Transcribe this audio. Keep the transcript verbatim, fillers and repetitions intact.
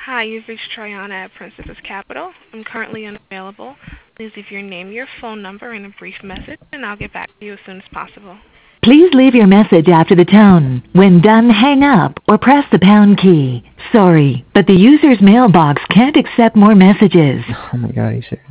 Hi, you've reached Triana at Princesses Capital. I'm currently unavailable. Please leave your name, your phone number, and a brief message, and I'll get back to you as soon as possible. Please leave your message after the tone. When done, hang up or press the pound key. Sorry, but the user's mailbox can't accept more messages. Oh my god, are you serious?